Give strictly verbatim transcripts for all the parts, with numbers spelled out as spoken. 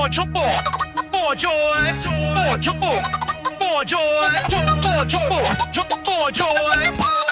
more trouble, more joy, more trouble, more joy, more trouble, more joy.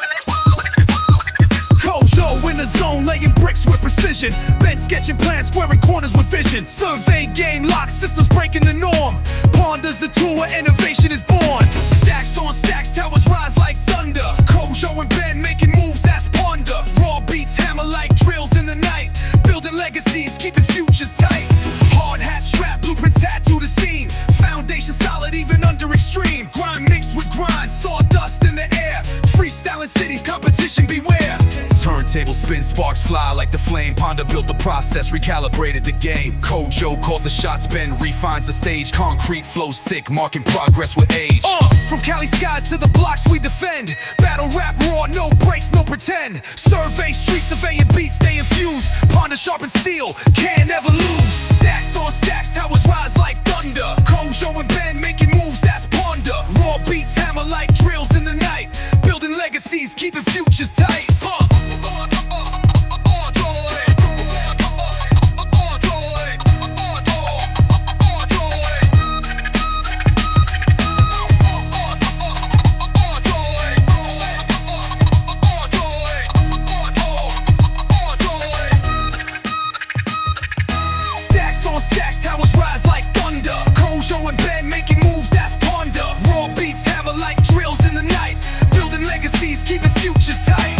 Kojo in the zone, laying bricks with precision. Ben sketching plans, squaring corners with vision. Survey game lock, systems breaking the norm. Ponders the tool where innovation is born. Stacks on stacks, towers rise like thunder. Kojo and Ben making moves, that's ponder. Raw beats hammer like drills in the night. Building legacies, keeping futures tight. Hard hat strap, blueprints tattoo the scene. Foundation solid even under extreme. Grind mixed with grind, sawdust in the air. Freestyling cities, competition beware. Turntable spin, sparks fly like the flame. Ponder built the process, recalibrated the game. Kojo calls the shots, Ben refines the stage. Concrete flows thick, marking progress with age. uh, From Cali skies to the blocks we defend. Battle rap raw, no breaks, no pretend. Survey street, surveying beats, stay infused. Ponder sharpen steel, can't never lose. Stacks on stacks, towers rise like thunder. Kojo and Ben making moves, that's ponder. Raw beats hammer like drills in the night. Building legacies, keeping futures tight. uh. Stacks, towers rise like thunder. Kojo and Ben making moves, that's ponder. Raw beats hammer like drills in the night. Building legacies, keeping futures tight.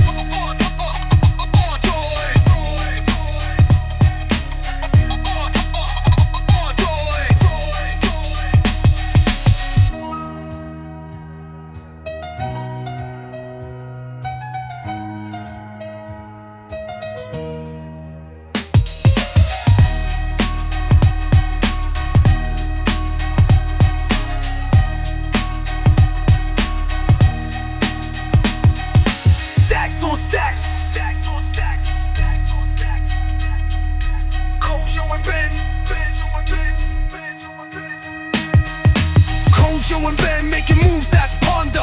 Stacks on stacks, stacks on stacks, stacks on stacks. Kojo and Ben, Kojo and Ben, Kojo and Ben. Kojo and Ben making moves, that's ponder.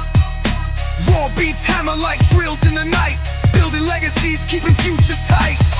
Raw beats hammer like drills in the night. Building legacies, keeping futures tight.